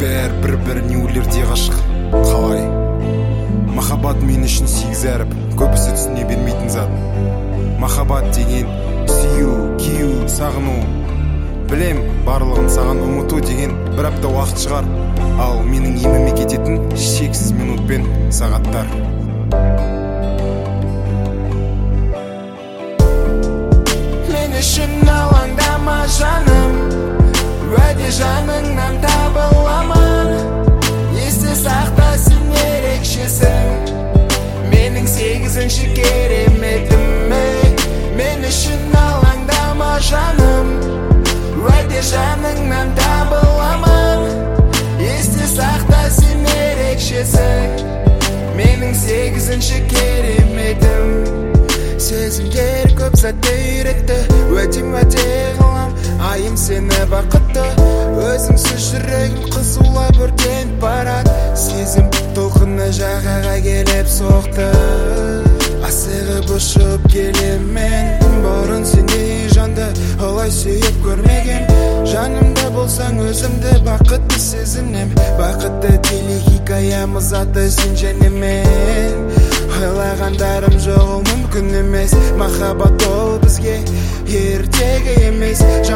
бәрі бір-біріне өлердей ғашық. Қалай? Махаббат мен үшін сегіз әріп, көбісі түсіне бермейтін зат. Махаббат деген сүю, кию, сағыну. Білем, барлығын саған ұмыту деген бір апта уақыт шығар. Ал менің еміме кететін шексіз минут пен сағаттар. Мен үшін алаңдама жаным, уәде жаныңнан табыламын. Есте сақта сен ерекшесің, менің сегізінші кереметім. Мен үшін алаңдама жаным, уәде жаныңнан табыламын. Есте сақта сен ерекшесің, менің сегізінші кереметім. Сезімдер көп сәтті үйретті, уәдем қылам, айым сені бақытты. Өзіңсіз жүрегім қысылап өртеніп барады, сезім толқыны жағаға келіп соқты. Асығып ұшып келем мен, бұрын сендей жанды олай сүйіп көрмеген. Жанымда болсаң өзімді бақытты сезінем, бақытты телехикаямыз аты сен және мен. Ойлағандарым жоқ, ол мүмкін емес, махаббат ол бізге ертегі емес.